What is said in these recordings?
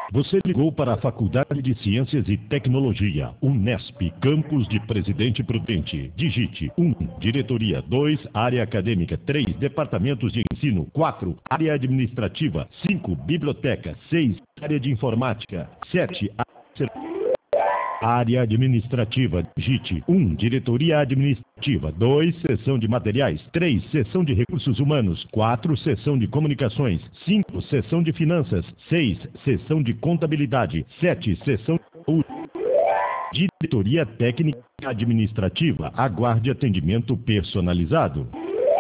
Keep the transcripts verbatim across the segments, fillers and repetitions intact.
Você ligou para a Faculdade de Ciências e Tecnologia, Unesp, Campus de Presidente Prudente. Digite um, diretoria, dois, área acadêmica, três, departamentos de ensino, quatro, área administrativa, cinco, biblioteca, seis, área de informática, sete, área administrativa. Digite um, diretoria administrativa, dois, seção de materiais, três, seção de recursos humanos, quatro, seção de comunicações, cinco, seção de finanças, seis, seção de contabilidade, sete, seção de diretoria técnica administrativa. Aguarde atendimento personalizado.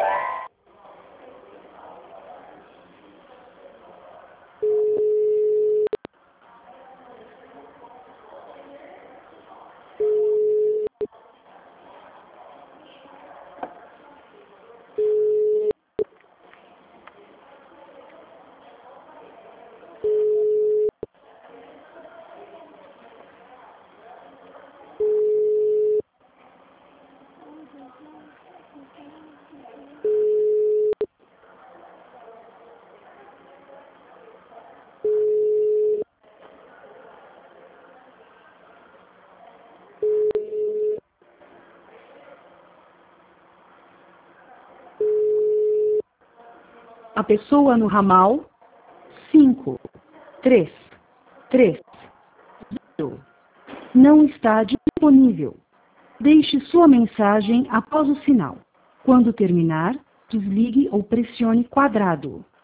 A pessoa no ramal cinco, três, três, zero não está disponível. Deixe sua mensagem após o sinal. Quando terminar, desligue ou pressione quadrado.